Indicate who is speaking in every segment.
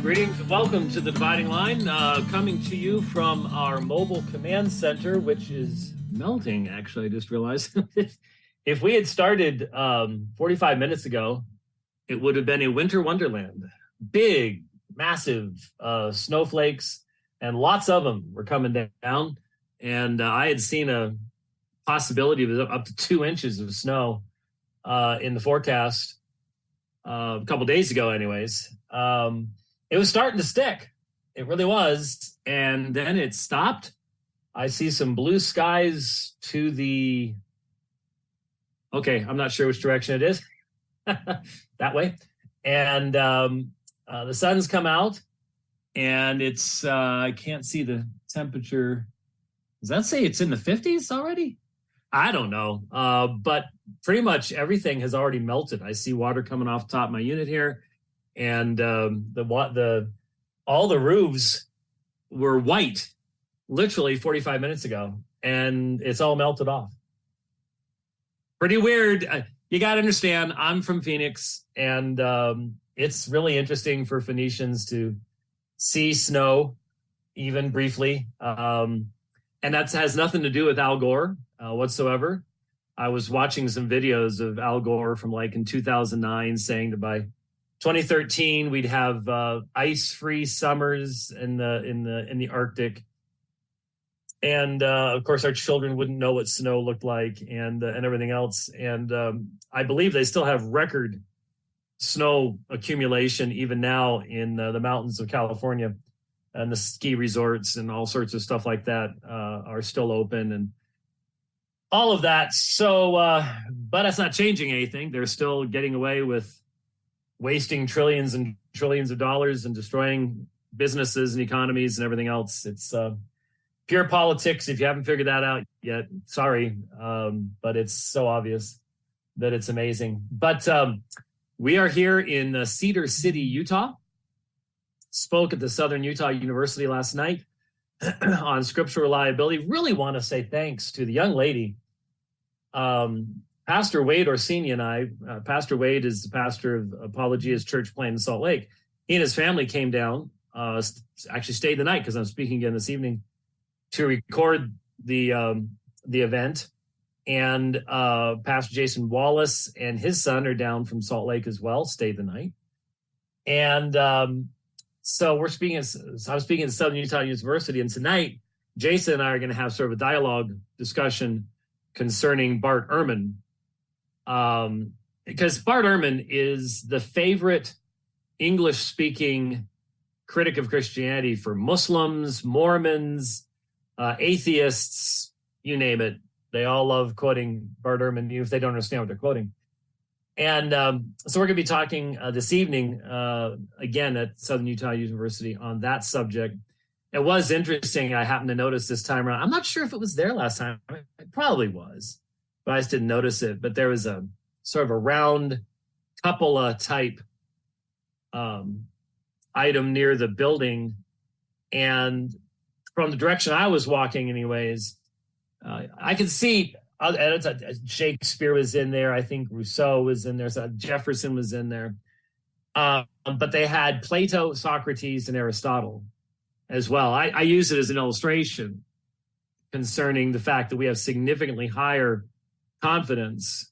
Speaker 1: Greetings and welcome to the Dividing Line, coming to you from our mobile command center, which is melting, actually, I just realized. If we had started 45 minutes ago, it would have been a winter wonderland. Big, massive snowflakes, and lots of them were coming down. And I had seen a possibility of up to 2 inches of snow in the forecast a couple days ago anyways. It was starting to stick. It really was. And then it stopped. I see some blue skies to the... Okay, I'm not sure which direction it is. That way. And the sun's come out. And it's... I can't see the temperature. Does that say it's in the 50s already? I don't know. But pretty much everything has already melted. I see water coming off the top of my unit here. And all the roofs were white literally 45 minutes ago, and it's all melted off. Pretty weird. You got to understand, I'm from Phoenix, and it's really interesting for Phoenicians to see snow, even briefly. And that has nothing to do with Al Gore whatsoever. I was watching some videos of Al Gore from like in 2009 saying that by 2013 we'd have ice-free summers in the Arctic, and of course our children wouldn't know what snow looked like, and everything else. And I believe they still have record snow accumulation even now in the mountains of California, and the ski resorts and all sorts of stuff like that are still open and all of that. So, but that's not changing anything. They're still getting away with wasting trillions and trillions of dollars and destroying businesses and economies and everything else. It's pure politics. If you haven't figured that out yet, sorry, but it's so obvious that it's amazing. But we are here in Cedar City, Utah. Spoke at the Southern Utah University last night on scriptural reliability. Really want to say thanks to the young lady, Pastor Wade Orsini and I. Pastor Wade is the pastor of Apologia's Church Plant in Salt Lake. He and his family came down, actually stayed the night because I'm speaking again this evening, to record the event. And Pastor Jason Wallace and his son are down from Salt Lake as well, stayed the night. And so I'm speaking at Southern Utah University, and tonight Jason and I are going to have sort of a dialogue discussion concerning Bart Ehrman. Because Bart Ehrman is the favorite English-speaking critic of Christianity for Muslims, Mormons, atheists, you name it. They all love quoting Bart Ehrman, even if they don't understand what they're quoting. And so we're going to be talking this evening, again, at Southern Utah University on that subject. It was interesting. I happened to notice this time around. I'm not sure if it was there last time. It probably was, but I just didn't notice it. But there was a sort of a round cupola type item near the building. And from the direction I was walking anyways, I could see Shakespeare was in there. I think Rousseau was in there. So Jefferson was in there. But they had Plato, Socrates, and Aristotle as well. I use it as an illustration concerning the fact that we have significantly higher confidence,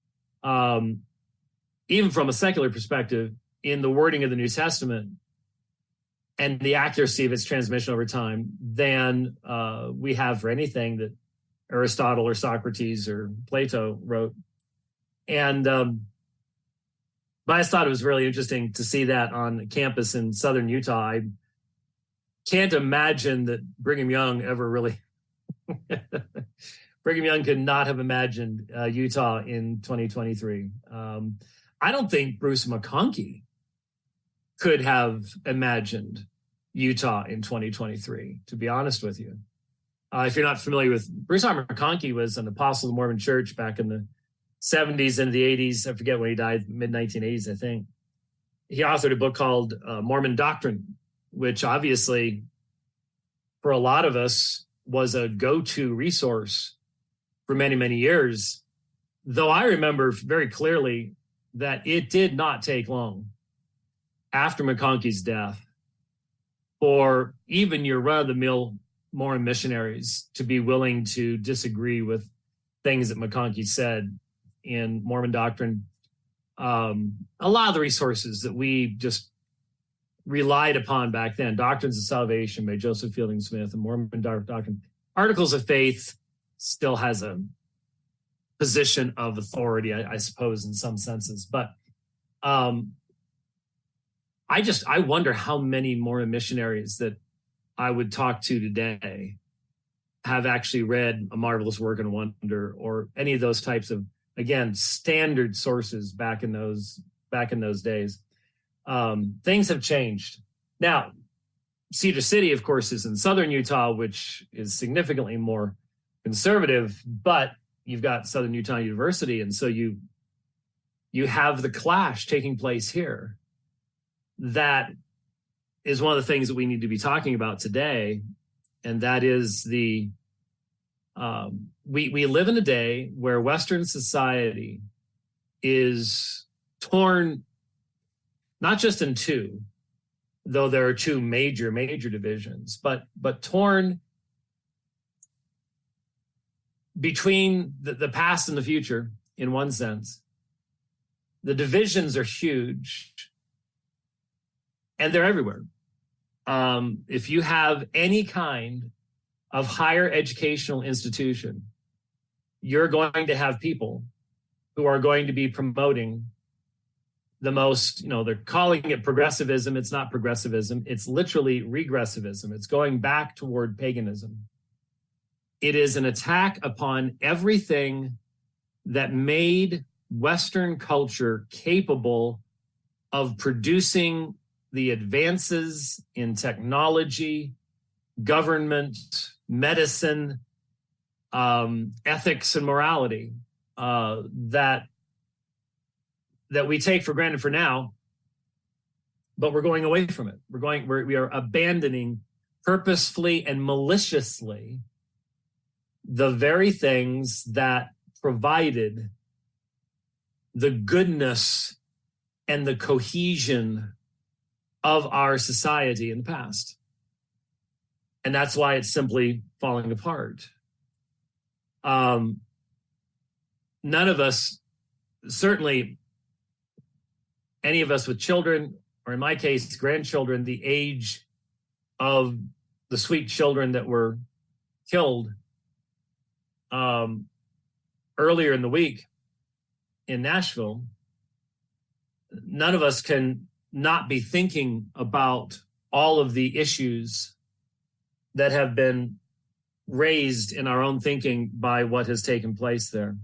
Speaker 1: even from a secular perspective, in the wording of the New Testament and the accuracy of its transmission over time than we have for anything that Aristotle or Socrates or Plato wrote. And but I just thought it was really interesting to see that on campus in Southern Utah. I can't imagine that Brigham Young ever really Brigham Young could not have imagined Utah in 2023. I don't think Bruce McConkie could have imagined Utah in 2023, to be honest with you. If you're not familiar with Bruce R. McConkie, was an apostle of the Mormon Church back in the 70s into the 80s. I forget when he died, mid-1980s, I think. He authored a book called Mormon Doctrine, which obviously, for a lot of us, was a go-to resource for many, many years. Though I remember very clearly that it did not take long after McConkie's death for even your run-of-the-mill Mormon missionaries to be willing to disagree with things that McConkie said in Mormon doctrine. A lot of the resources that we just relied upon back then, Doctrines of Salvation by Joseph Fielding Smith and Mormon Doctrine, Articles of Faith still has a position of authority, I suppose, in some senses. But I wonder how many Mormon missionaries that I would talk to today have actually read A Marvelous Work and Wonder or any of those types of, again, standard sources back in those days. Things have changed. Now, Cedar City, of course, is in southern Utah, which is significantly more conservative, but you've got Southern Utah University, and so you have the clash taking place here. That is one of the things that we need to be talking about today, and that is we live in a day where Western society is torn not just in two, though there are two major divisions, but torn between the past and the future in one sense. The divisions are huge, and they're everywhere. If you have any kind of higher educational institution, you're going to have people who are going to be promoting the most, they're calling it progressivism. It's not progressivism. It's literally regressivism. It's going back toward paganism. It is an attack upon everything that made Western culture capable of producing the advances in technology, government, medicine, ethics, and morality that we take for granted for now, but we're going away from it. We are abandoning purposefully and maliciously the very things that provided the goodness and the cohesion of our society in the past. And that's why it's simply falling apart. None of us, certainly any of us with children, or in my case, grandchildren, the age of the sweet children that were killed earlier in the week in Nashville, none of us can not be thinking about all of the issues that have been raised in our own thinking by what has taken place there.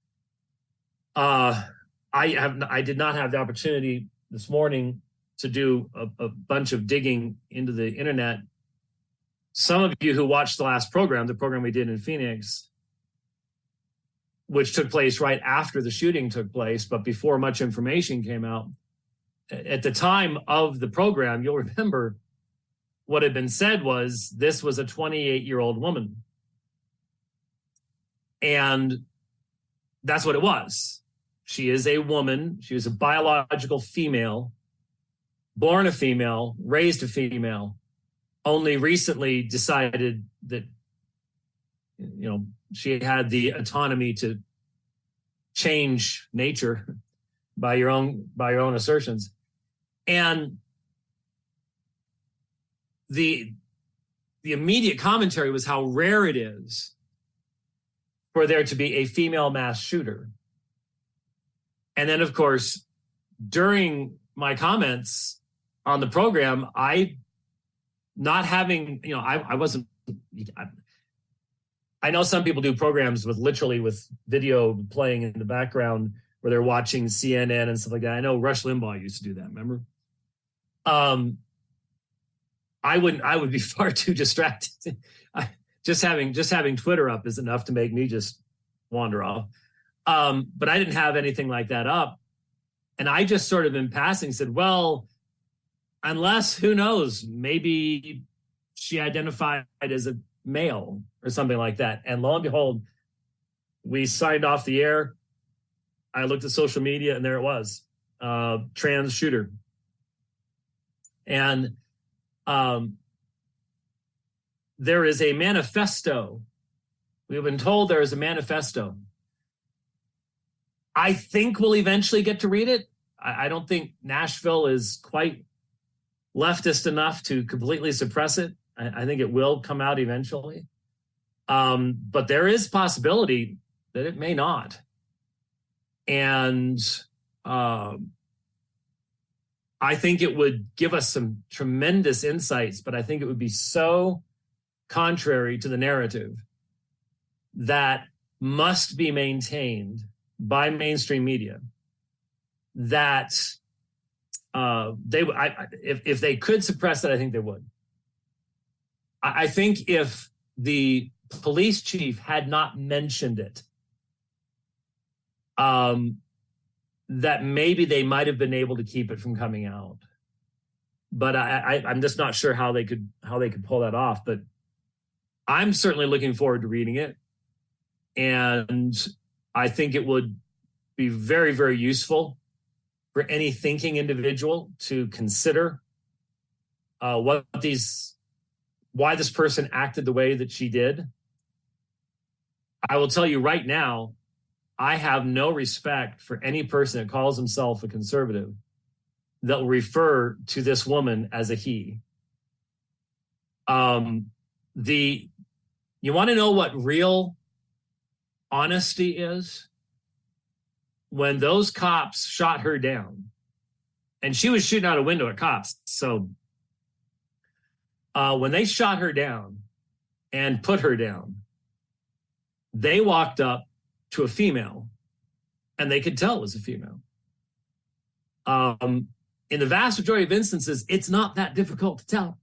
Speaker 1: I did not have the opportunity this morning to do a bunch of digging into the internet. Some of you who watched the last program, the program we did in Phoenix, which took place right after the shooting took place, but before much information came out, at the time of the program, you'll remember what had been said was this was a 28-year-old woman. And that's what it was. She is a woman. She was a biological female, born a female, raised a female, only recently decided that, she had the autonomy to change nature by your own assertions. And the immediate commentary was how rare it is for there to be a female mass shooter. And then, of course, during my comments on the program, I know some people do programs with video playing in the background where they're watching CNN and stuff like that. I know Rush Limbaugh used to do that, remember? I would be far too distracted. Just having Twitter up is enough to make me just wander off. But I didn't have anything like that up. And I just sort of in passing said, well, unless, who knows, maybe she identified as a male or something like that. And lo and behold, we signed off the air. I looked at social media and there it was, trans shooter. And there is a manifesto. We've been told there is a manifesto. I think we'll eventually get to read it. I don't think Nashville is quite leftist enough to completely suppress it. I think it will come out eventually. But there is possibility that it may not. And I think it would give us some tremendous insights, but I think it would be so contrary to the narrative that must be maintained by mainstream media that if they could suppress it, I think they would. I think if the police chief had not mentioned it, that maybe they might have been able to keep it from coming out. But I'm just not sure how they could pull that off. But I'm certainly looking forward to reading it. And I think it would be very, very useful for any thinking individual to consider why this person acted the way that she did. I will tell you right now, I have no respect for any person that calls himself a conservative that will refer to this woman as a he. You want to know what real honesty is? When those cops shot her down, and she was shooting out a window at cops. So when they shot her down and put her down, they walked up to a female, and they could tell it was a female. In the vast majority of instances, it's not that difficult to tell.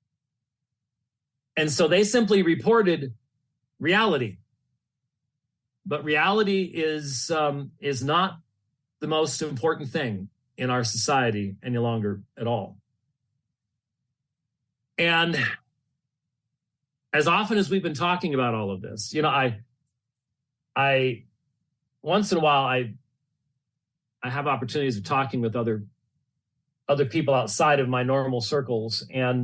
Speaker 1: And so they simply reported reality. But reality is not the most important thing in our society any longer at all. And as often as we've been talking about all of this, I once in a while I have opportunities of talking with other people outside of my normal circles, and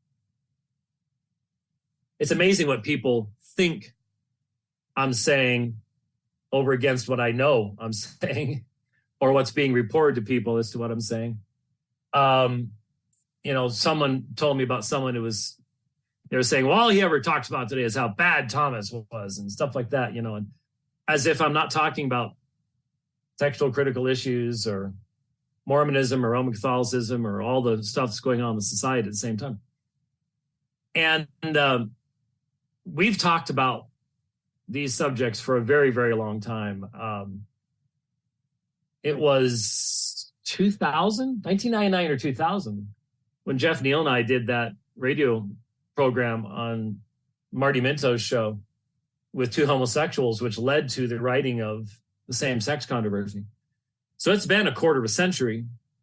Speaker 1: it's amazing what people think I'm saying over against what I know I'm saying, or what's being reported to people as to what I'm saying. Someone told me about someone who they were saying, well, all he ever talks about today is how bad Thomas was and stuff like that, and as if I'm not talking about textual critical issues or Mormonism or Roman Catholicism or all the stuff that's going on in the society at the same time. And we've talked about these subjects for a very, very long time. It was 1999 or 2000, when Jeff Neal and I did that radio program on Marty Minto's show with two homosexuals, which led to the writing of the same-sex controversy. So it's been a quarter of a century.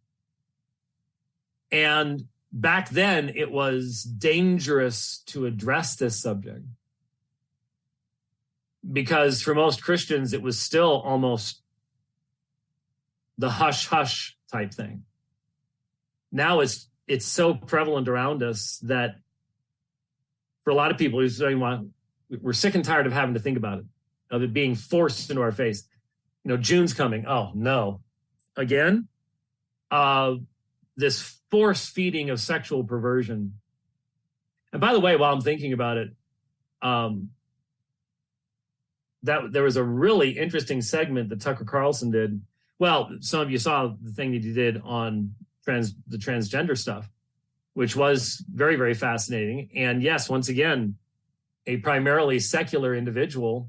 Speaker 1: And back then, it was dangerous to address this subject, because for most Christians, it was still almost the hush-hush type thing. Now it's so prevalent around us that for a lot of people, we're sick and tired of having to think about it, of it being forced into our face. June's coming. Oh, no. Again? This force feeding of sexual perversion. And by the way, while I'm thinking about it, that there was a really interesting segment that Tucker Carlson did. Well, some of you saw the thing that he did on the transgender stuff, which was very, very fascinating. And yes, once again, a primarily secular individual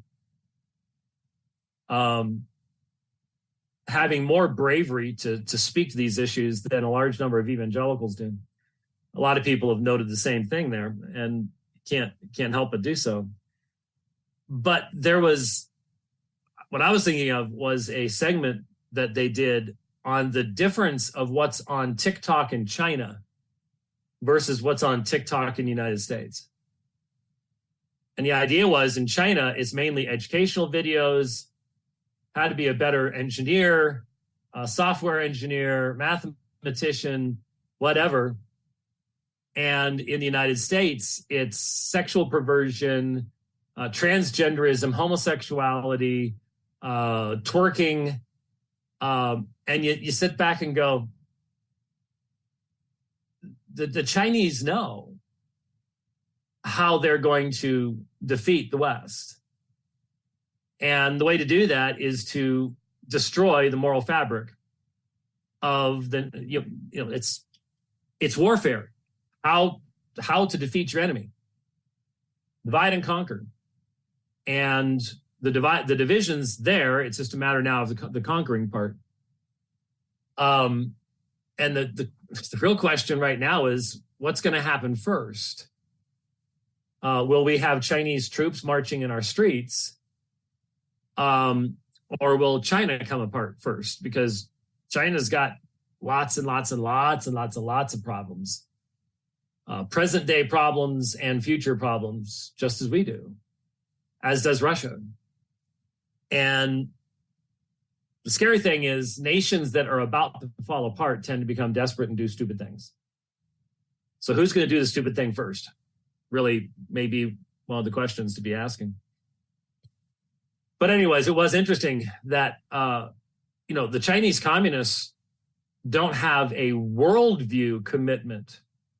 Speaker 1: having more bravery to speak to these issues than a large number of evangelicals do. A lot of people have noted the same thing there, and can't help but do so. But what I was thinking of was a segment that they did on the difference of what's on TikTok in China versus what's on TikTok in the United States. And the idea was, in China, it's mainly educational videos, how to be a better engineer, a software engineer, mathematician, whatever. And in the United States, it's sexual perversion, transgenderism, homosexuality, twerking. And you sit back and go, the Chinese know how they're going to defeat the West. And the way to do that is to destroy the moral fabric of it's warfare. How to defeat your enemy. Divide and conquer. And the division's there. It's just a matter now of the conquering part. And the real question right now is, what's going to happen first? Will we have Chinese troops marching in our streets? Or will China come apart first? Because China's got lots and lots and lots and lots and lots of problems. Present day problems and future problems, just as we do, as does Russia. And the scary thing is, nations that are about to fall apart tend to become desperate and do stupid things. So who's going to do the stupid thing first? Really, maybe one of the questions to be asking. But anyways, it was interesting that, the Chinese communists don't have a worldview commitment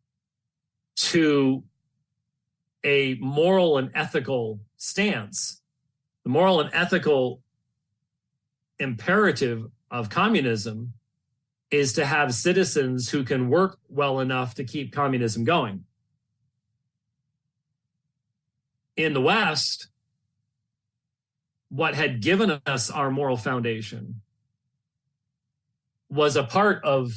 Speaker 1: to a moral and ethical stance. The moral and ethical imperative of communism is to have citizens who can work well enough to keep communism going. In the West, what had given us our moral foundation was a part of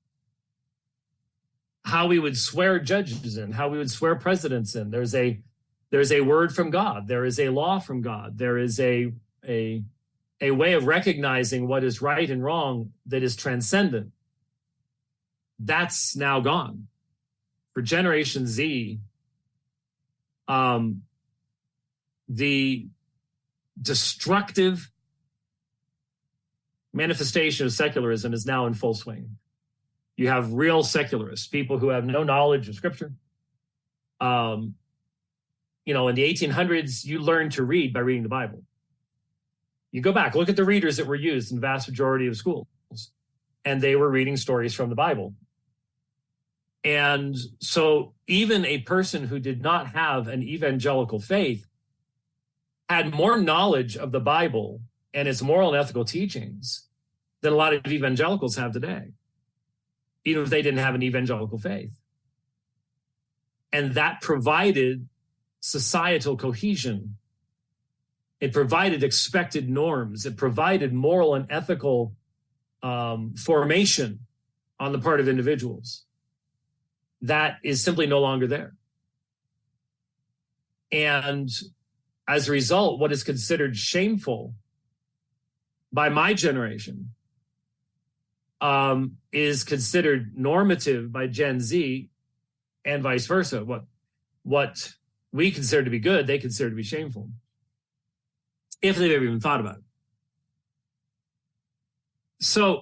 Speaker 1: how we would swear judges in, how we would swear presidents in. There's a word from God. There is a law from God. There is a way of recognizing what is right and wrong that is transcendent. That's now gone. For Generation Z, the destructive manifestation of secularism is now in full swing. You have real secularists, people who have no knowledge of Scripture. In the 1800s, you learned to read by reading the Bible. You go back, look at the readers that were used in the vast majority of schools, and they were reading stories from the Bible. And so even a person who did not have an evangelical faith had more knowledge of the Bible and its moral and ethical teachings than a lot of evangelicals have today, even if they didn't have an evangelical faith. And that provided societal cohesion. It provided expected norms. It provided moral and ethical formation on the part of individuals. That is simply no longer there. And as a result, what is considered shameful by my generation is considered normative by Gen Z, and vice versa. What we consider to be good, they consider to be shameful, if they've ever even thought about it. So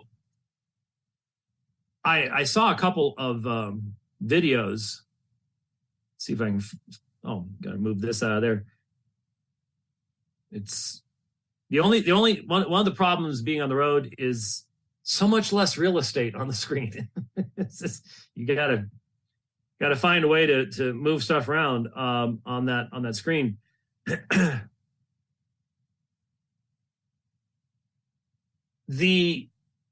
Speaker 1: I saw a couple of videos. Let's see if I can. Gotta move this out of there. It's the only one of the problems being on the road is so much less real estate on the screen. It's just, you gotta find a way to move stuff around on that screen. The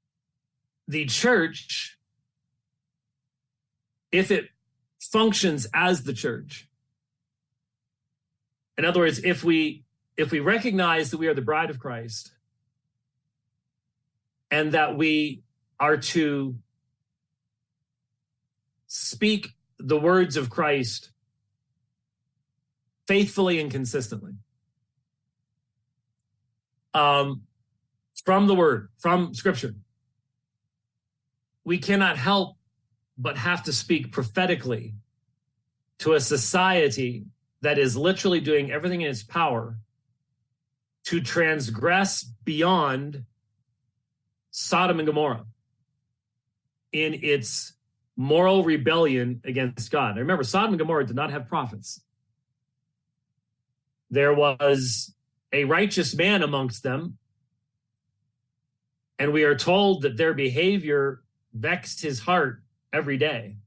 Speaker 1: church, if it functions as the church, in other words, if we recognize that we are the bride of Christ and that we are to speak the words of Christ faithfully and consistently, from the word, from Scripture, we cannot help but have to speak prophetically to a society that is literally doing everything in its power to transgress beyond Sodom and Gomorrah in its moral rebellion against God. Now remember, Sodom and Gomorrah did not have prophets. There was a righteous man amongst them, and we are told that their behavior vexed his heart every day.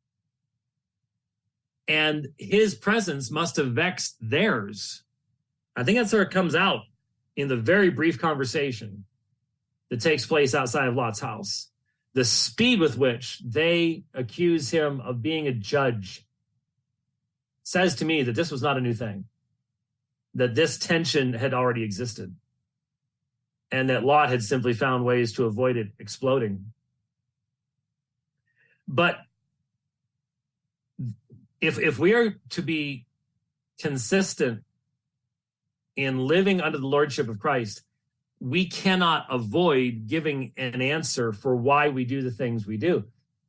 Speaker 1: And his presence must have vexed theirs. I think that's where it comes out in the very brief conversation that takes place outside of Lot's house. The speed with which they accuse him of being a judge says to me that this was not a new thing, that this tension had already existed, and that Lot had simply found ways to avoid it exploding. But if we are to be consistent in living under the lordship of Christ, we cannot avoid giving an answer for why we do the things we do.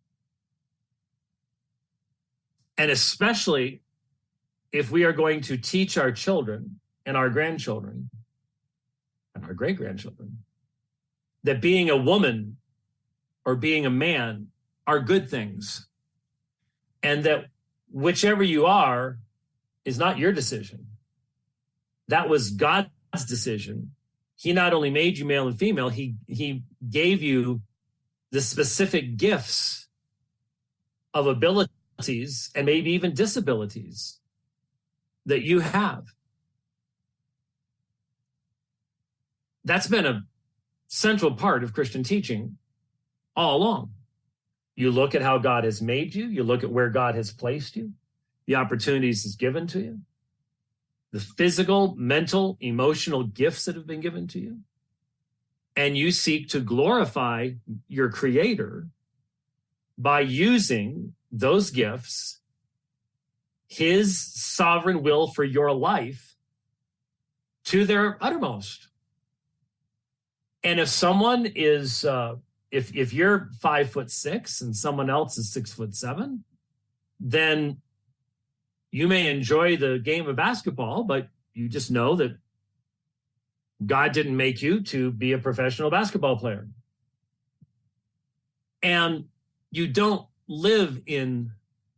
Speaker 1: And especially if we are going to teach our children and our grandchildren and our great-grandchildren that being a woman or being a man are good things, and that whichever you are is not your decision. That was God's decision. He not only made you male and female, he gave you the specific gifts of abilities and maybe even disabilities that you have. That's been a central part of Christian teaching all along. You look at how God has made you, you look at where God has placed you, the opportunities He's given to you, the physical, mental, emotional gifts that have been given to you, and you seek to glorify your Creator by using those gifts, His sovereign will for your life, to their uttermost. And if someone is, if you're 5'6" and someone else is 6'7", then you may enjoy the game of basketball, but you just know that God didn't make you to be a professional basketball player. And you don't live in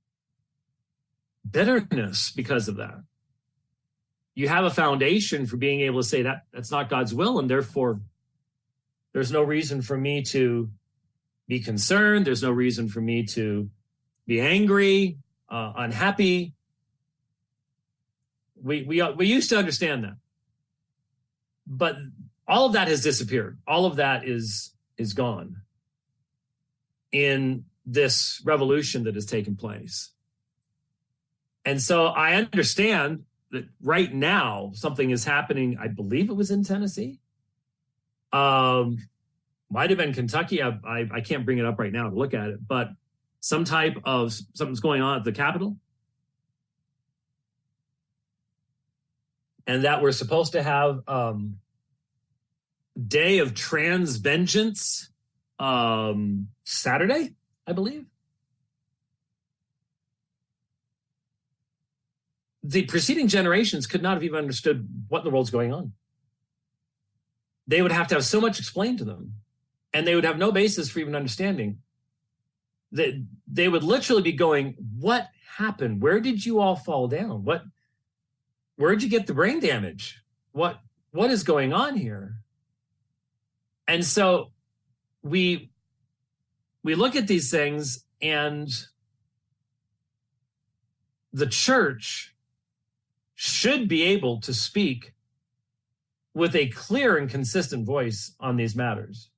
Speaker 1: bitterness because of that. You have a foundation for being able to say that that's not God's will, and therefore there's no reason for me to be concerned. There's no reason for me to be angry, unhappy. We used to understand that, but all of that has disappeared. All of that is gone in this revolution that has taken place. And so I understand that right now something is happening. I believe it was in Tennessee. Might have been Kentucky. I can't bring it up right now to look at it, but some type of something's going on at the Capitol. And that we're supposed to have day of trans vengeance Saturday, I believe. The preceding generations could not have even understood what in the world's going on. They would have to have so much explained to them, and they would have no basis for even understanding. That they would literally be going, what happened? Where did you all fall down? Where'd you get the brain damage? What is going on here? And so we look at these things, and the church should be able to speak with a clear and consistent voice on these matters.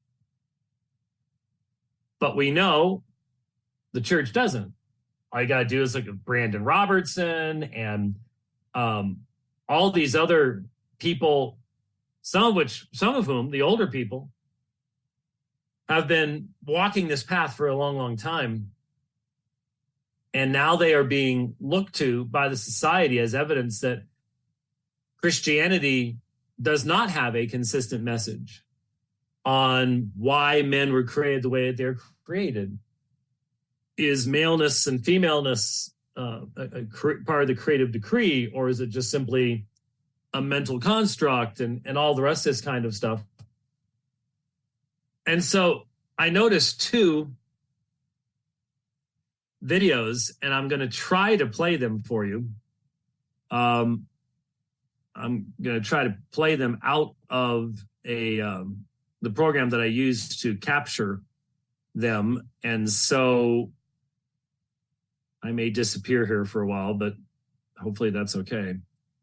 Speaker 1: But we know the church doesn't. All you got to do is look at Brandon Robertson and all these other people, some of whom, the older people, have been walking this path for a long, long time. And now they are being looked to by the society as evidence that Christianity does not have a consistent message on why men were created the way that they're created. Is maleness and femaleness a part of the creative decree, or is it just simply a mental construct and all the rest of this kind of stuff? And so I noticed too videos, and I'm going to try to play them for you. I'm going to try to play them out of the program that I use to capture them. And so I may disappear here for a while, but hopefully that's okay.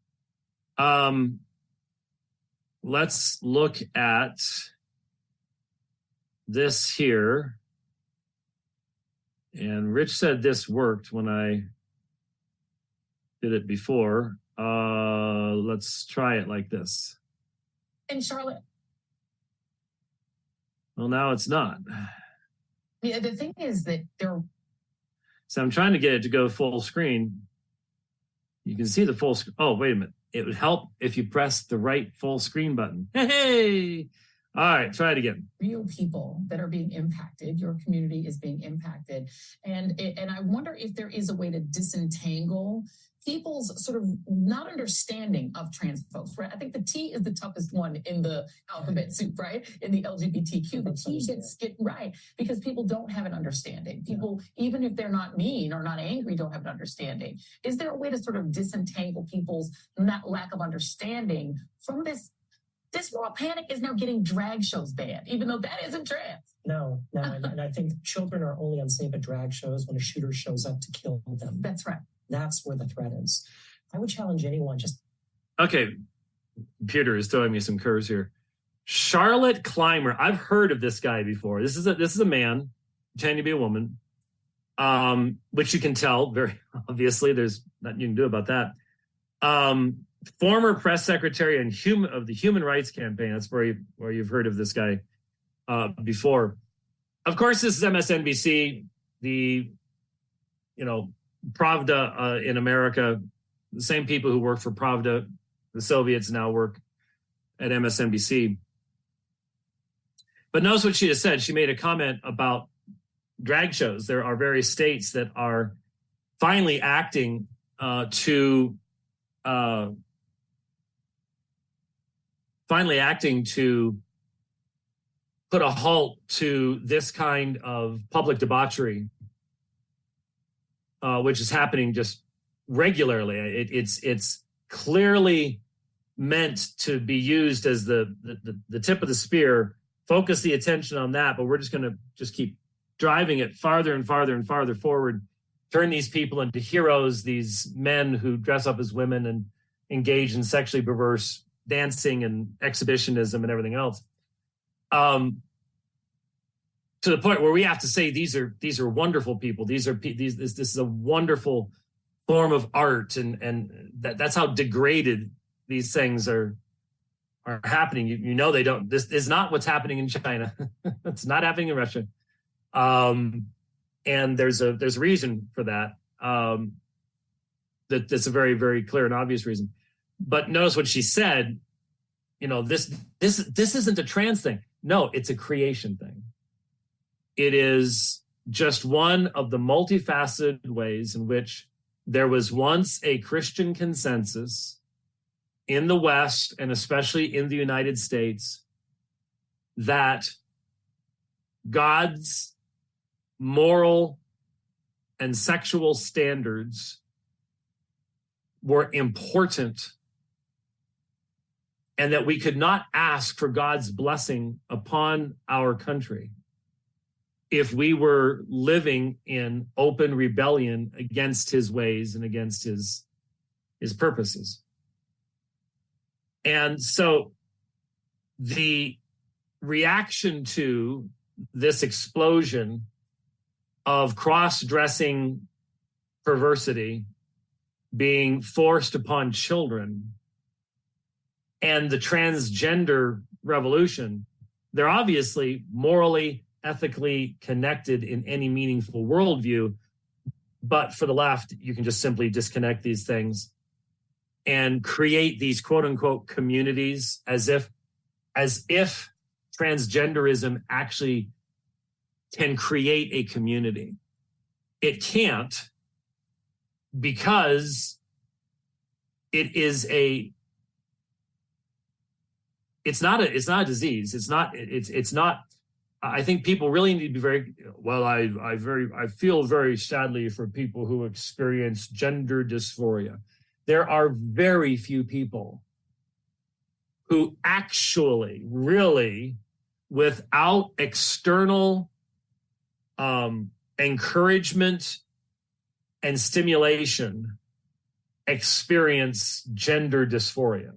Speaker 1: Let's look at this here. And Rich said this worked when I did it before. Let's try it like this.
Speaker 2: And Charlotte.
Speaker 1: Well, now it's not.
Speaker 2: Yeah, the thing is that they're.
Speaker 1: So I'm trying to get it to go full screen. You can see the full screen. Oh, wait a minute. It would help if you press the right full screen button. Hey! All right, try it again.
Speaker 2: Real people that are being impacted. Your community is being impacted. And I wonder if there is a way to disentangle people's sort of not understanding of trans folks, right? I think the T is the toughest one in the alphabet soup, right? In the LGBTQ, the T gets right because people don't have an understanding. People, even if they're not mean or not angry, don't have an understanding. Is there a way to sort of disentangle people's lack of understanding from this? This moral panic is now getting drag shows banned, even though that isn't trans.
Speaker 3: No. And I think children are only unsafe at drag shows when a shooter shows up to kill them.
Speaker 2: That's right.
Speaker 3: That's where the threat is. I would challenge anyone just.
Speaker 1: Okay. Computer is throwing me some curves here. Charlotte Clymer. I've heard of this guy before. This is a man pretending to be a woman, which you can tell very obviously. There's nothing you can do about that. Former press secretary and of the Human Rights Campaign. That's where you've heard of this guy before. Of course, this is MSNBC, the Pravda in America. The same people who work for Pravda, the Soviets, now work at MSNBC. But notice what she has said. She made a comment about drag shows. There are various states that are finally acting to put a halt to this kind of public debauchery, which is happening just regularly. It's clearly meant to be used as the tip of the spear, focus the attention on that, but we're just going to just keep driving it farther and farther and farther forward, turn these people into heroes, these men who dress up as women and engage in sexually perverse dancing and exhibitionism and everything else, to the point where we have to say these are wonderful people. This is a wonderful form of art, and that's how degraded these things are happening. You know they don't. This is not what's happening in China. It's not happening in Russia, and there's a reason for that. That's a very, very clear and obvious reason. But notice what she said. This isn't a trans thing. No, it's a creation thing. It is just one of the multifaceted ways in which there was once a Christian consensus in the West, and especially in the United States, that God's moral and sexual standards were important, and that we could not ask for God's blessing upon our country if we were living in open rebellion against his ways and against his purposes. And so the reaction to this explosion of cross-dressing perversity being forced upon children and the transgender revolution, they're obviously morally, ethically connected in any meaningful worldview. But for the left, you can just simply disconnect these things and create these quote unquote communities as if transgenderism actually can create a community. It can't, because it's not a disease. It's not I think people really need to be very well. I feel very sadly for people who experience gender dysphoria. There are very few people who actually, really, without external encouragement and stimulation, experience gender dysphoria.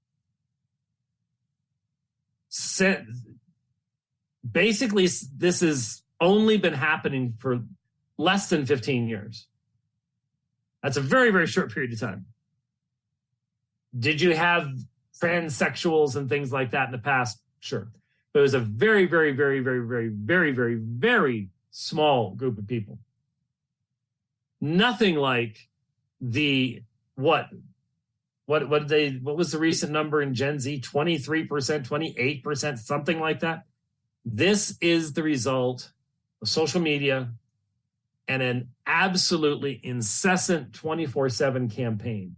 Speaker 1: Basically, this has only been happening for less than 15 years. That's a very, very short period of time. Did you have transsexuals and things like that in the past? Sure. But it was a very, very, very, very, very, very, very, very small group of people. Nothing like what was the recent number in Gen Z? 23%, 28%, something like that. This is the result of social media and an absolutely incessant 24/7 campaign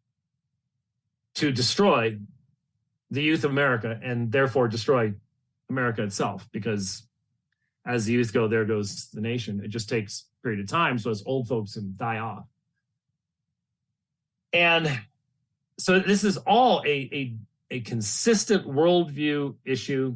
Speaker 1: to destroy the youth of America and therefore destroy America itself, because as the youth go, there goes the nation. It just takes a period of time, so as old folks can die off. And so this is all a consistent worldview issue.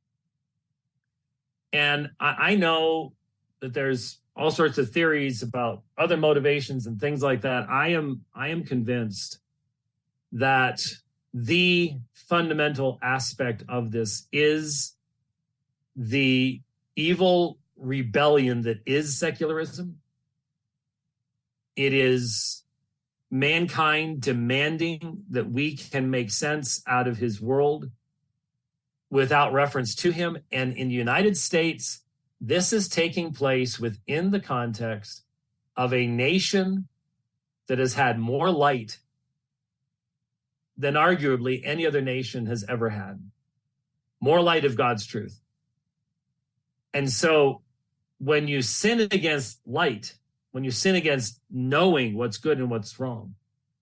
Speaker 1: And I know that there's all sorts of theories about other motivations and things like that. I am convinced that the fundamental aspect of this is the evil rebellion that is secularism. It is mankind demanding that we can make sense out of his world without reference to him. And in the United States, this is taking place within the context of a nation that has had more light than arguably any other nation has ever had. More light of God's truth. And so when you sin against light, when you sin against knowing what's good and what's wrong,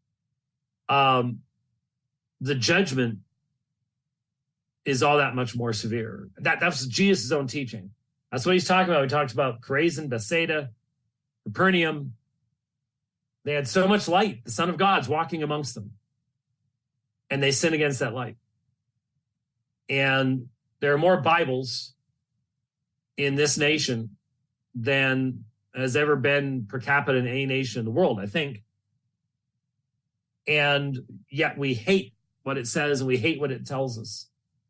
Speaker 1: the judgment is all that much more severe. That's Jesus' own teaching. That's what he's talking about. He talks about Chorazin, Bethsaida, Capernaum. They had so much light. The Son of God's walking amongst them. And they sin against that light. And there are more Bibles in this nation than has ever been per capita in any nation in the world, I think. And yet we hate what it says and we hate what it tells us.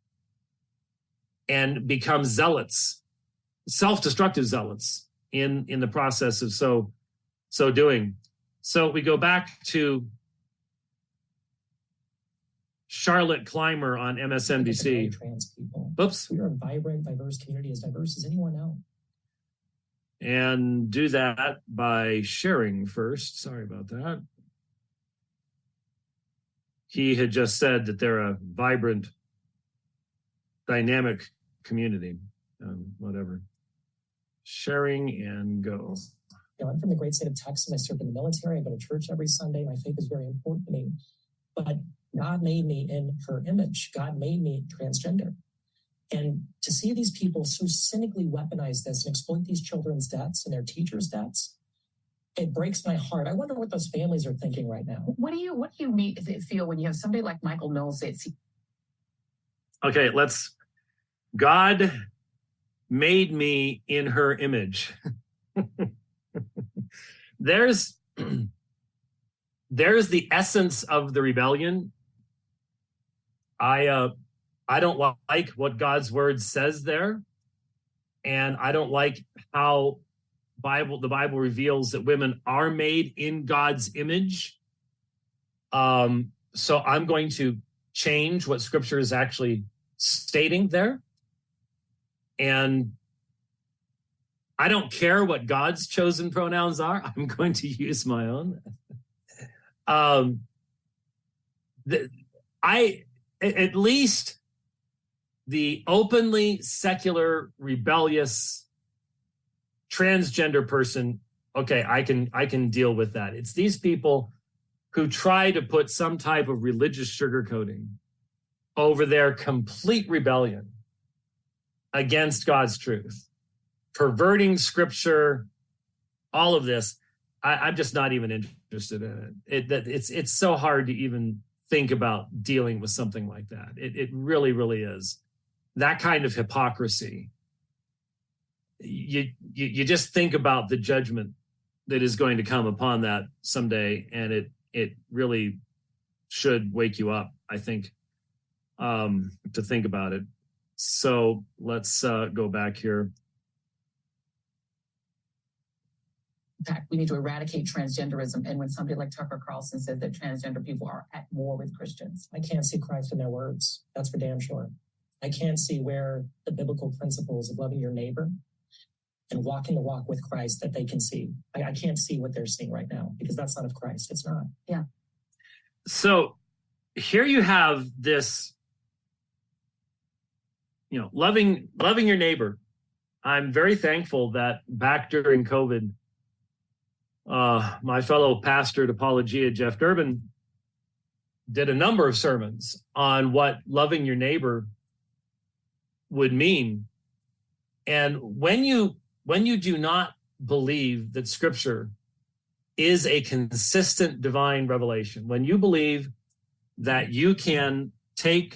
Speaker 1: And become zealots, self-destructive zealots in the process of so doing. So we go back to Charlotte Clymer on MSNBC.
Speaker 3: Trans people.
Speaker 1: Oops.
Speaker 3: We are a vibrant, diverse community, as diverse as anyone else.
Speaker 1: And do that by sharing first. Sorry about that. He had just said that they're a vibrant, dynamic community. Whatever. Sharing and go.
Speaker 3: You know, I'm from the great state of Texas. I served in the military. I go to church every Sunday. My faith is very important to me. But God made me in her image. God made me transgender. And to see these people so cynically weaponize this and exploit these children's deaths and their teachers' deaths, it breaks my heart. I wonder what those families are thinking right now.
Speaker 2: What do you feel when you have somebody like Michael Knowles say it's...
Speaker 1: Okay, God made me in her image. There's the essence of the rebellion. I don't like what God's word says there. And I don't like how the Bible reveals that women are made in God's image. So I'm going to change what Scripture is actually stating there. And I don't care what God's chosen pronouns are. I'm going to use my own. At least the openly secular, rebellious, transgender person, okay, I can deal with that. It's these people who try to put some type of religious sugarcoating over their complete rebellion against God's truth, perverting scripture, all of this, I'm just not even interested in it. It's so hard to even think about dealing with something like that. It really, really is. That kind of hypocrisy. You just think about the judgment that is going to come upon that someday, and it really should wake you up, I think, to think about it. So let's go back here.
Speaker 2: In fact, we need to eradicate transgenderism. And when somebody like Tucker Carlson said that transgender people are at war with Christians.
Speaker 3: I can't see Christ in their words. That's for damn sure. I can't see where the biblical principles of loving your neighbor and walking the walk with Christ that they can see. I can't see what they're seeing right now because that's not of Christ. It's not.
Speaker 2: Yeah.
Speaker 1: So here you have this, loving your neighbor. I'm very thankful that back during COVID, my fellow pastor at Apologia, Jeff Durbin, did a number of sermons on what loving your neighbor would mean. And when you do not believe that Scripture is a consistent divine revelation, when you believe that you can take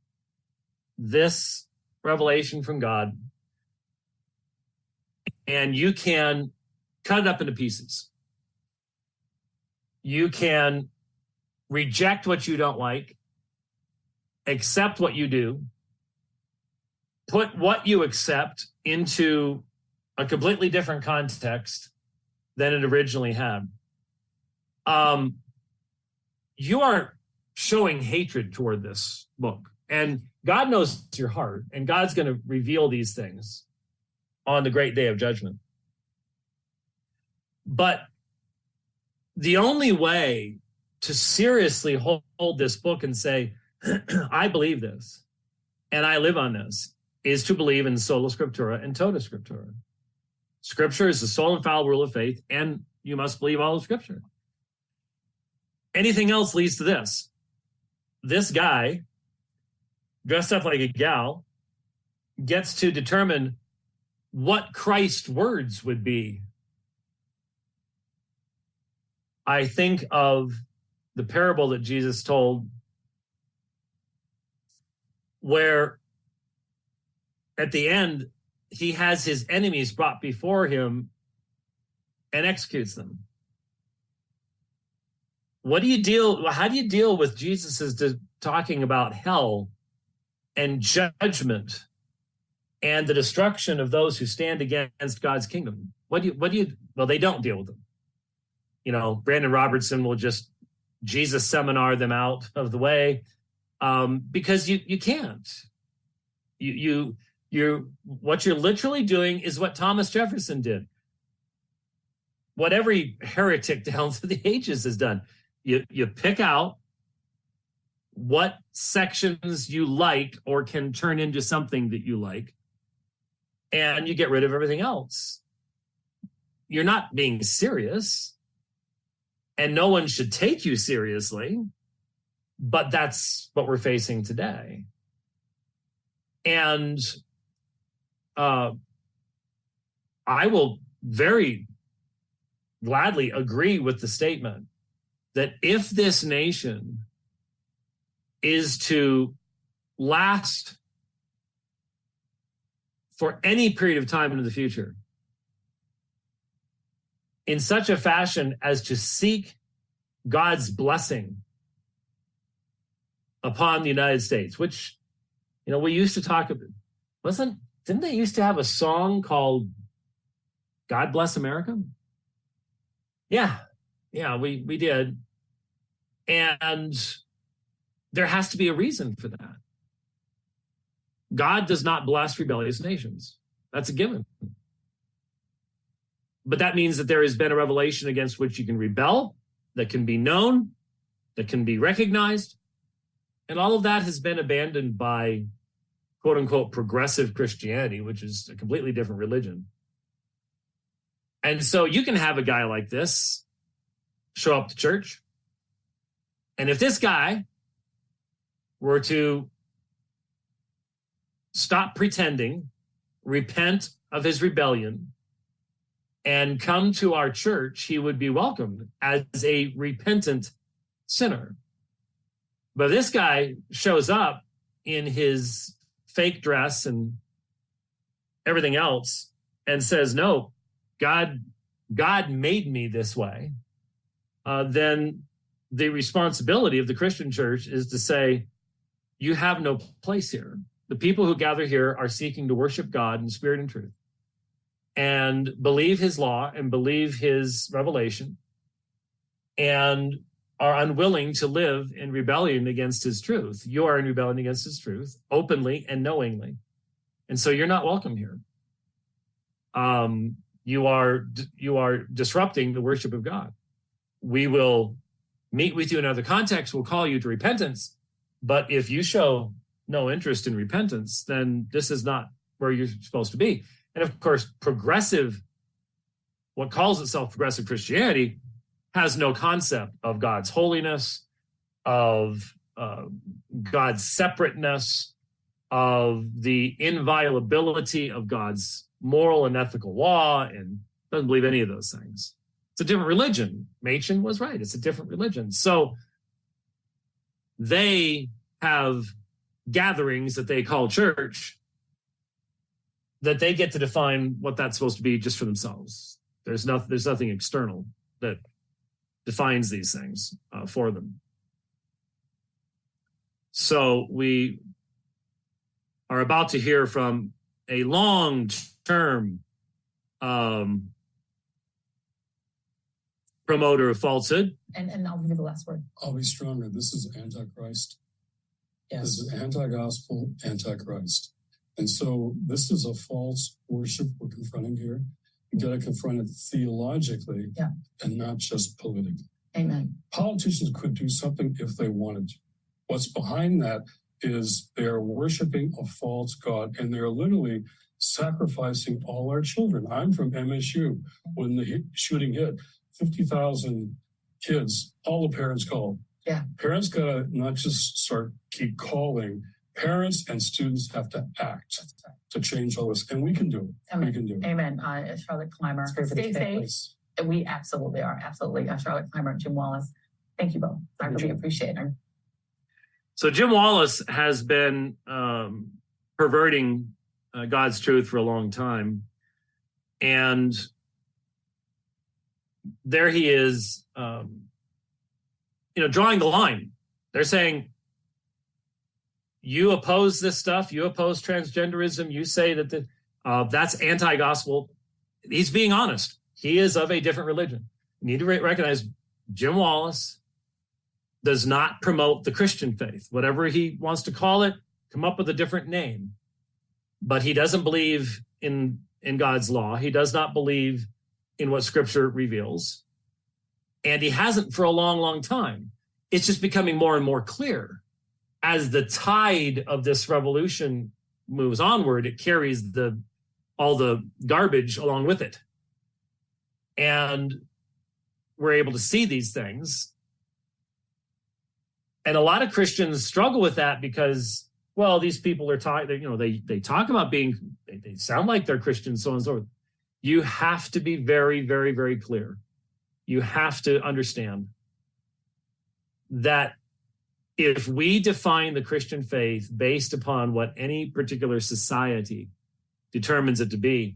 Speaker 1: this revelation from God and you can cut it up into pieces, you can reject what you don't like, accept what you do, put what you accept into a completely different context than it originally had. You are showing hatred toward this book. And God knows your heart, and God's going to reveal these things on the great day of judgment. But the only way to seriously hold this book and say, I believe this, and I live on this, is to believe in sola scriptura and tota scriptura. Scripture is the sole infallible rule of faith, and you must believe all of Scripture. Anything else leads to this. This guy, dressed up like a gal, gets to determine what Christ's words would be. I think of the parable that Jesus told, where at the end, he has his enemies brought before him and executes them. How do you deal with Jesus's talking about hell and judgment and the destruction of those who stand against God's kingdom? Well, they don't deal with them. Brandon Robertson will just Jesus seminar them out of the way, because you can't. What you're literally doing is what Thomas Jefferson did. What every heretic down through the ages has done. You pick out what sections you like or can turn into something that you like, and you get rid of everything else. You're not being serious, and no one should take you seriously, but that's what we're facing today. And I will very gladly agree with the statement that if this nation is to last for any period of time into the future in such a fashion as to seek God's blessing upon the United States, which, we used to talk about, didn't they used to have a song called God Bless America? Yeah, we did. And there has to be a reason for that. God does not bless rebellious nations. That's a given. But that means that there has been a revelation against which you can rebel, that can be known, that can be recognized. And all of that has been abandoned by quote unquote progressive Christianity, which is a completely different religion. And so you can have a guy like this show up to church. And if this guy were to stop pretending repent of his rebellion and come to our church, he would be welcomed as a repentant sinner. But this guy shows up in his fake dress and everything else and says, no, God made me this way. Then the responsibility of the Christian church is to say, you have no place here. The people who gather here are seeking to worship God in spirit and truth and believe his law and believe his revelation and are unwilling to live in rebellion against his truth. You are in rebellion against his truth openly and knowingly. And so you're not welcome here. You are disrupting the worship of God. We will meet with you in other contexts. We'll call you to repentance. But if you show no interest in repentance, then this is not where you're supposed to be. And of course, what calls itself progressive Christianity has no concept of God's holiness, of God's separateness, of the inviolability of God's moral and ethical law, and doesn't believe any of those things. It's a different religion. Machen was right. It's a different religion. So they have gatherings that they call church that they get to define what that's supposed to be just for themselves. There's nothing external that defines these things for them. So we are about to hear from a long-term promoter of falsehood.
Speaker 2: And I'll give you the last word.
Speaker 4: I'll be stronger. This is Antichrist.
Speaker 3: Yes.
Speaker 4: This is anti-gospel, Antichrist. And so this is a false worship we're confronting here. You got to confront it theologically and not just politically.
Speaker 2: Amen.
Speaker 4: Politicians could do something if they wanted to. What's behind that is they're worshiping a false god, and they're literally sacrificing all our children. I'm from MSU. When the shooting hit, 50,000 kids, all the parents called.
Speaker 2: Yeah.
Speaker 4: Parents got to not just keep calling. Parents and students have to act to change all this, and we can do it.
Speaker 2: Amen.
Speaker 4: We can do it.
Speaker 2: Amen. Charlotte Clymer, stay safe. We absolutely are. Absolutely. Charlotte Clymer, Jim Wallis. Thank you both. I really appreciate it.
Speaker 1: So Jim Wallis has been perverting God's truth for a long time. And there he is, drawing the line. They're saying, you oppose this stuff. You oppose transgenderism. You say that that's anti-gospel. He's being honest. He is of a different religion. You need to recognize Jim Wallis does not promote the Christian faith. Whatever he wants to call it, come up with a different name. But he doesn't believe in God's law. He does not believe in what Scripture reveals. And he hasn't for a long, long time. It's just becoming more and more clear. As the tide of this revolution moves onward, it carries all the garbage along with it. And we're able to see these things. And a lot of Christians struggle with that because, well, these people are talking, they talk about they sound like they're Christians, so on and so forth. You have to be very, very, very clear. You have to understand that if we define the Christian faith based upon what any particular society determines it to be,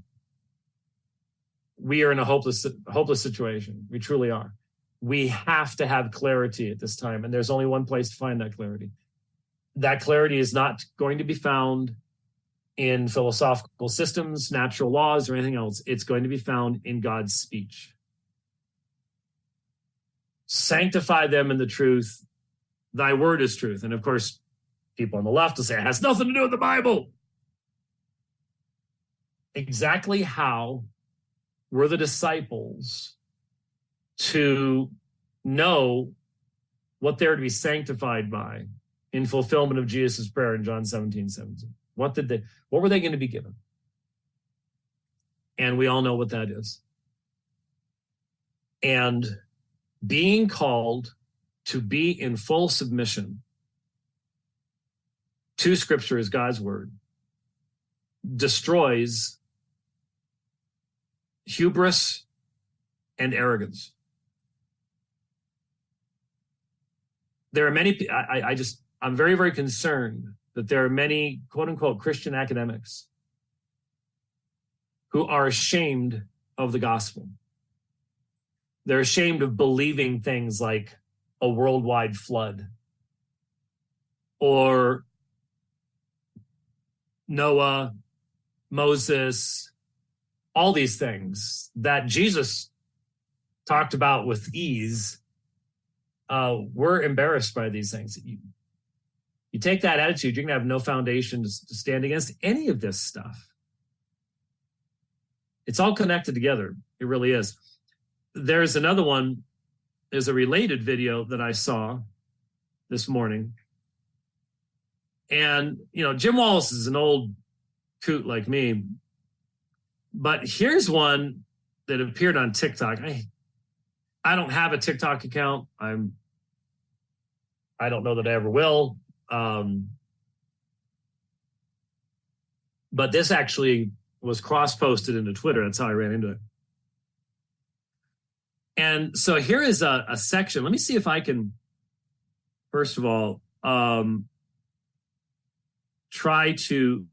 Speaker 1: we are in a hopeless situation. We truly are. We have to have clarity at this time, and there's only one place to find that clarity. That clarity is not going to be found in philosophical systems, natural laws, or anything else. It's going to be found in God's speech. Sanctify them in the truth. Thy word is truth. And of course, people on the left will say, it has nothing to do with the Bible. Exactly how were the disciples to know what they're to be sanctified by in fulfillment of Jesus' prayer in John 17:17? What were they going to be given? And we all know what that is. And being called to be in full submission to Scripture as God's word destroys hubris and arrogance. There are many, I'm very, very concerned that there are many quote unquote Christian academics who are ashamed of the gospel. They're ashamed of believing things like a worldwide flood or Noah, Moses, all these things that Jesus talked about with ease. We're embarrassed by these things. You take that attitude, you're going to have no foundation to stand against any of this stuff. It's all connected together. It really is. There's another one. There's a related video that I saw this morning. And, Jim Wallace is an old coot like me. But here's one that appeared on TikTok. I don't have a TikTok account. I don't know that I ever will. But this actually was cross-posted into Twitter. That's how I ran into it. And so here is a section. Let me see if I can, first of all, try to,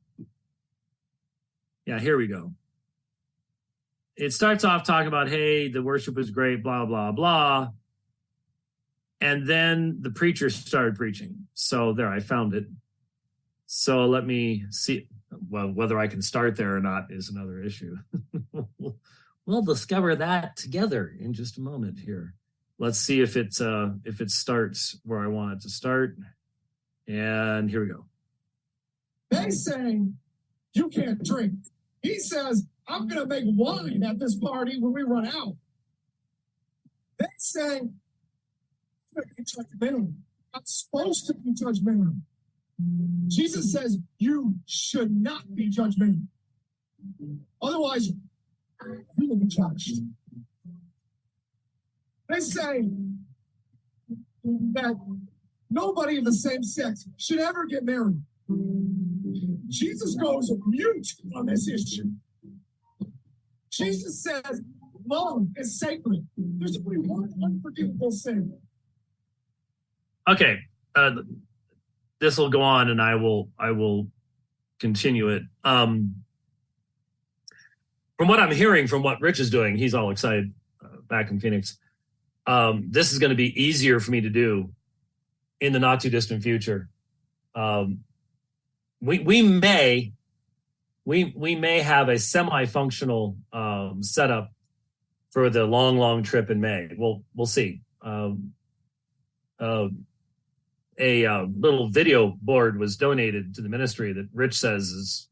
Speaker 1: here we go. It starts off talking about, hey, the worship was great, blah, blah, blah. And then the preacher started preaching. So there, I found it. So let me see. Well, whether I can start there or not is another issue. We'll discover that together in just a moment here. Let's see if it starts where I want it to start. And here we go.
Speaker 5: They say you can't drink. He says, I'm going to make wine at this party when we run out. They say, I'm judgmental. I'm supposed to be judgmental. Jesus says you should not be judgmental. Otherwise, you will be judged. They say that nobody of the same sex should ever get married. Jesus goes mute on this issue. Jesus says love is sacred. There's only one unforgivable sin.
Speaker 1: Okay. This will go on and I will continue it. From what I'm hearing from what Rich is doing, he's all excited back in Phoenix. This is going to be easier for me to do in the not too distant future. We may have a semi-functional setup for the long trip in May. We'll see. A little video board was donated to the ministry that Rich says is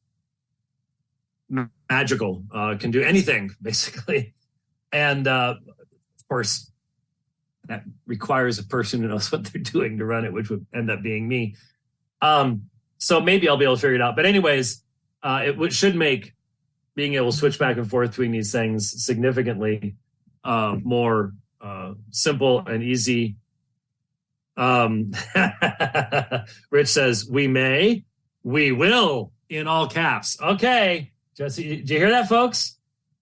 Speaker 1: magical, can do anything basically. And of course, that requires a person who knows what they're doing to run it, which would end up being me. So maybe I'll be able to figure it out. But anyways, it should make being able to switch back and forth between these things significantly more simple and easy. Rich says, we will, in all caps. Okay, Jesse, did you hear that, folks?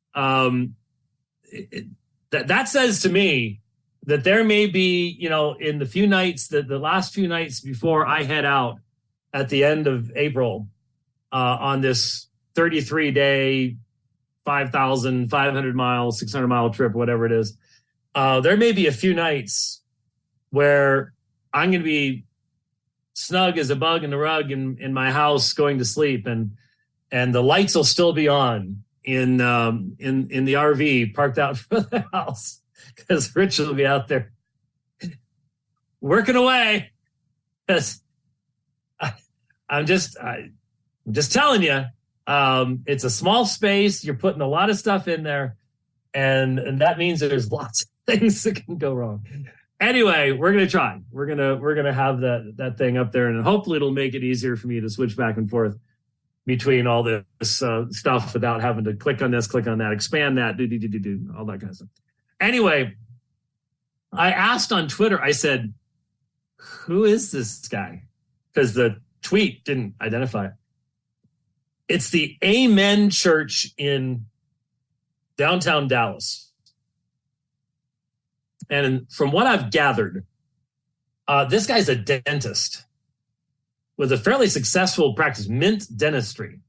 Speaker 1: That says to me that there may be, in the few nights, the last few nights before I head out at the end of April on this 33-day, 5,500 mile, 600 mile trip, whatever it is, there may be a few nights where I'm going to be snug as a bug in the rug in my house going to sleep, and the lights will still be on in the RV parked out in front of the house because Rich will be out there working away. Because I'm just telling you, it's a small space. You're putting a lot of stuff in there, and that means there's lots of things that can go wrong. Anyway, we're gonna try. We're gonna have that thing up there, and hopefully it'll make it easier for me to switch back and forth between all this stuff without having to click on this, click on that, expand that, do all that kind of stuff. Anyway, I asked on Twitter. I said, "Who is this guy?" Because the tweet didn't identify it. It's the Amen Church in downtown Dallas. And from what I've gathered, this guy's a dentist with a fairly successful practice, Mint Dentistry.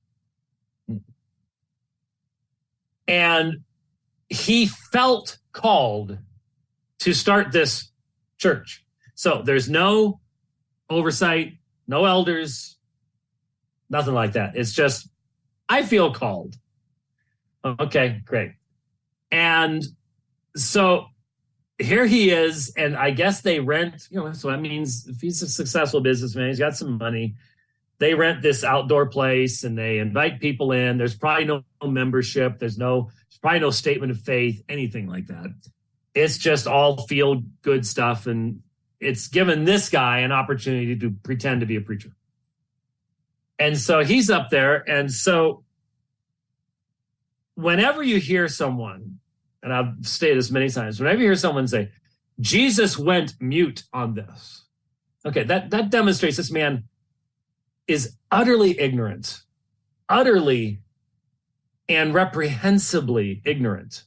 Speaker 1: And he felt called to start this church. So there's no oversight, no elders, nothing like that. It's just, I feel called. Okay, great. And so here he is, and I guess they rent, so that means if he's a successful businessman, he's got some money, they rent this outdoor place and they invite people in. There's probably no membership. There's probably no statement of faith, anything like that. It's just all feel good stuff. And it's given this guy an opportunity to pretend to be a preacher. And so he's up there. And so whenever you hear someone, and I've stated this many times, whenever you hear someone say, Jesus went mute on this, okay, that demonstrates this man is utterly ignorant, utterly and reprehensibly ignorant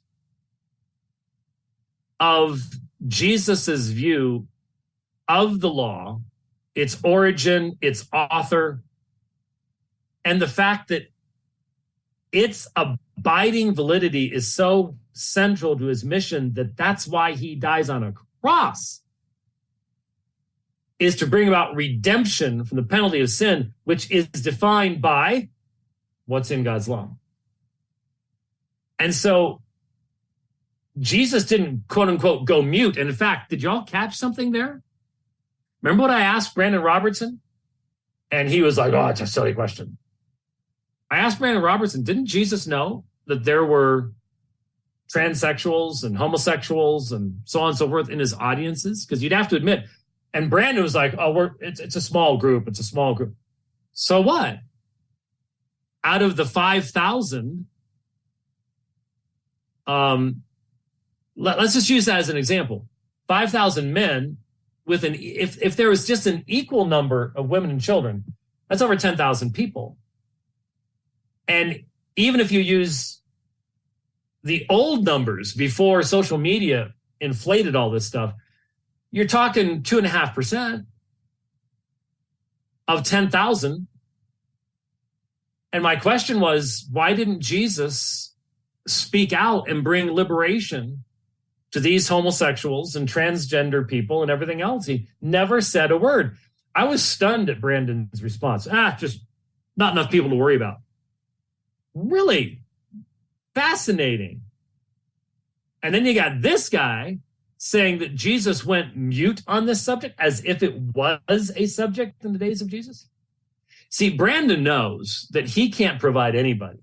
Speaker 1: of Jesus's view of the law, its origin, its author, and the fact that its abiding validity is so central to his mission that that's why he dies on a cross, is to bring about redemption from the penalty of sin, which is defined by what's in God's law. And so Jesus didn't, quote unquote, go mute. And in fact, did y'all catch something there? Remember what I asked Brandon Robertson? And he was like, oh, it's a silly question. I asked Brandon Robertson, didn't Jesus know that there were transsexuals and homosexuals and so on and so forth in his audiences? Because you'd have to admit, and Brandon was like, oh, it's a small group. It's a small group. So what? Out of the 5,000, let's just use that as an example. 5,000 men with if there was just an equal number of women and children, that's over 10,000 people. And even if you use the old numbers before social media inflated all this stuff, you're talking 2.5% of 10,000. And my question was, why didn't Jesus speak out and bring liberation to these homosexuals and transgender people and everything else? He never said a word. I was stunned at Brandon's response. Just not enough people to worry about. Really fascinating. And then you got this guy saying that Jesus went mute on this subject as if it was a subject in the days of Jesus. See, Brandon knows that he can't provide anybody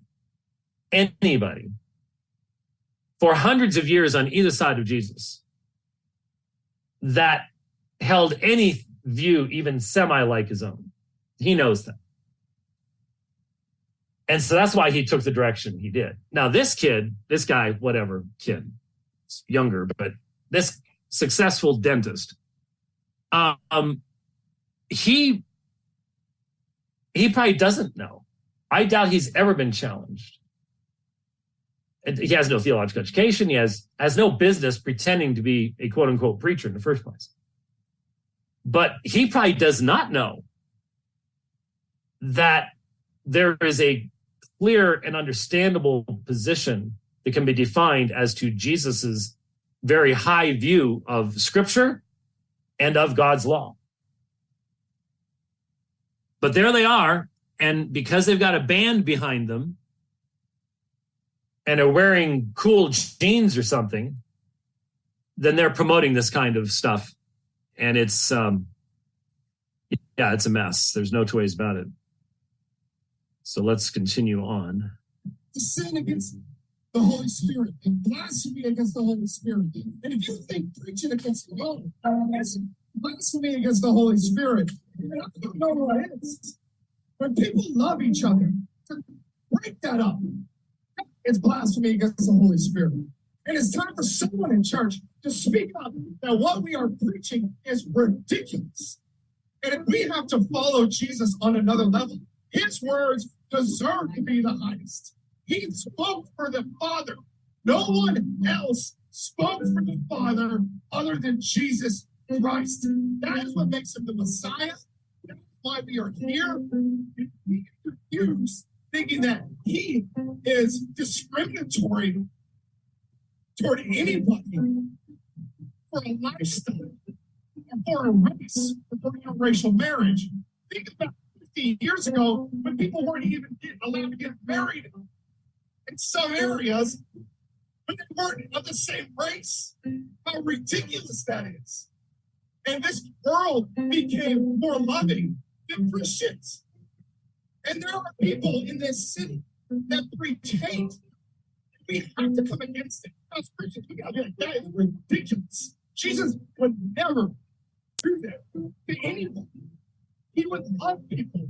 Speaker 1: for hundreds of years on either side of Jesus that held any view even semi-like his own. He knows that. And so that's why he took the direction he did. Now, this guy, whatever kid, younger, but this successful dentist, he probably doesn't know. I doubt he's ever been challenged. He has no theological education. He has no business pretending to be a quote unquote preacher in the first place. But he probably does not know that there is a clear and understandable position that can be defined as to Jesus's very high view of Scripture and of God's law. But there they are, and because they've got a band behind them and are wearing cool jeans or something, then they're promoting this kind of stuff. And it's, it's a mess. There's no two ways about it. So let's continue on.
Speaker 5: To sin against the Holy Spirit and blasphemy against the Holy Spirit. And if you think preaching against the Lord is blasphemy against the Holy Spirit, I don't know what it is. When people love each other, break that up. It's blasphemy against the Holy Spirit. And it's time for someone in church to speak up that what we are preaching is ridiculous. And if we have to follow Jesus on another level, his words deserved to be the highest. He spoke for the Father. No one else spoke for the Father other than Jesus Christ. That is what makes him the Messiah. That's why we are here. We get confused thinking that he is discriminatory toward anybody for a lifestyle, for a race, for interracial marriage. Think about 50 years ago when people weren't even allowed to get married in some areas, but they weren't of the same race. How ridiculous that is. And this world became more loving than Christians. And there are people in this city that preach hate. We have to come against it. As Christians, we gotta be like, that is ridiculous. Jesus would never do that to anyone. He would love people.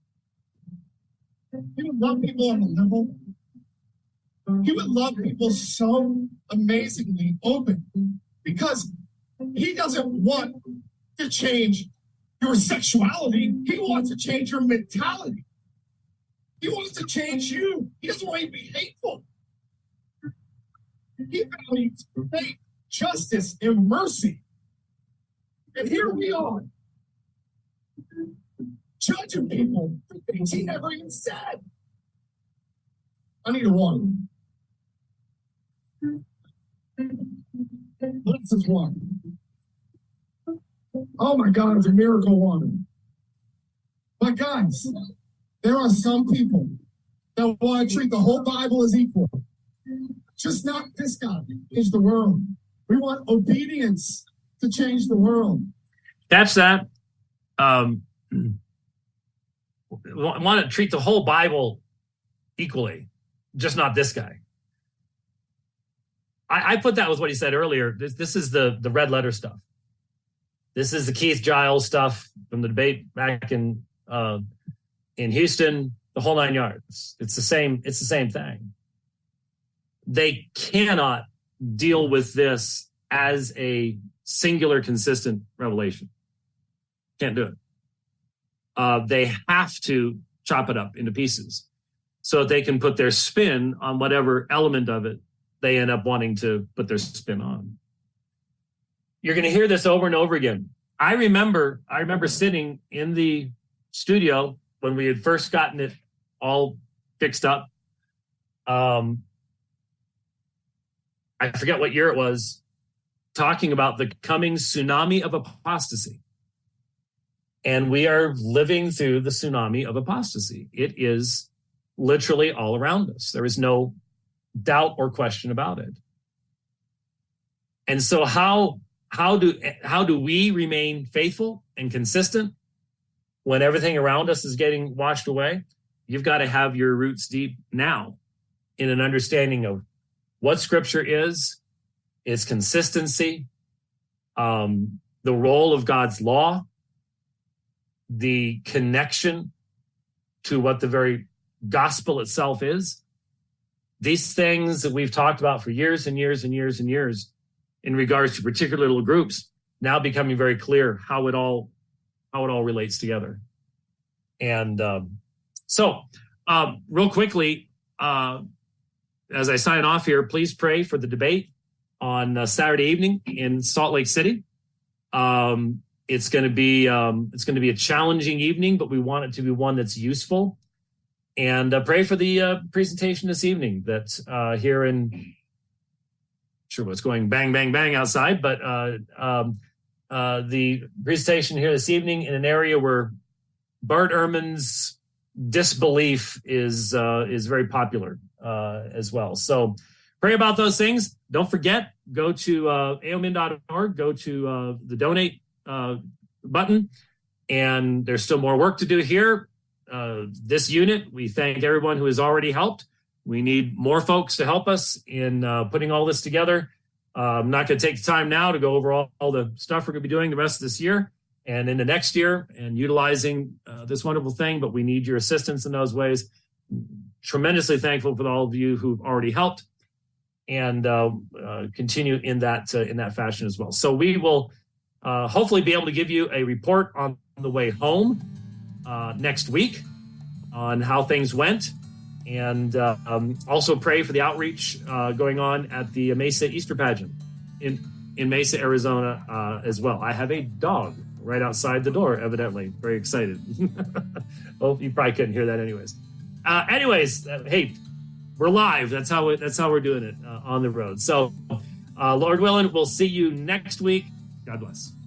Speaker 5: He would love people on the level. He would love people so amazingly open because he doesn't want to change your sexuality. He wants to change your mentality. He wants to change you. He doesn't want you to be hateful. He values faith, justice, and mercy. And here we are, judging people for things he never even said. I need a water. This is water. Oh my God, it's a miracle water. But guys, there are some people that want to treat the whole Bible as equal. Just not this God change the world. We want obedience to change the world.
Speaker 1: Catch that. Want to treat the whole Bible equally, just not this guy. I put that with what he said earlier. This is the red letter stuff. This is the Keith Giles stuff from the debate back in Houston, the whole 9 yards. It's the same thing. They cannot deal with this as a singular, consistent revelation. Can't do it. They have to chop it up into pieces so that they can put their spin on whatever element of it they end up wanting to put their spin on. You're going to hear this over and over again. I remember sitting in the studio when we had first gotten it all fixed up. I forget what year it was, talking about the coming tsunami of apostasy. And we are living through the tsunami of apostasy. It is literally all around us. There is no doubt or question about it. And so how do we remain faithful and consistent when everything around us is getting washed away? You've got to have your roots deep now in an understanding of what Scripture is, its consistency, the role of God's law, the connection to what the very gospel itself is. These things that we've talked about for years and years and years and years in regards to particular little groups now becoming very clear how it all relates together. And so real quickly, as I sign off here, please pray for the debate on Saturday evening in Salt Lake City. It's going to be a challenging evening, but we want it to be one that's useful. And pray for the presentation this evening that's here in, sure what's going bang, bang, bang outside, but the presentation here this evening in an area where Bart Ehrman's disbelief is very popular as well. So pray about those things. Don't forget, go to aomin.org, go to the donate button, and there's still more work to do here. This unit, we thank everyone who has already helped. We need more folks to help us in putting all this together. I'm not going to take the time now to go over all the stuff we're going to be doing the rest of this year and into next year and utilizing this wonderful thing, but we need your assistance in those ways. Tremendously thankful for all of you who've already helped and continue in that fashion as well. So we will hopefully be able to give you a report on the way home next week. on how things went. And also pray for the outreach going on at the Mesa Easter pageant in Mesa, Arizona as well. I have a dog right outside the door, evidently. Very excited. Oh, you probably couldn't hear that anyways. Hey, we're live. That's how we're doing it on the road. So Lord willing, we'll see you next week. God bless.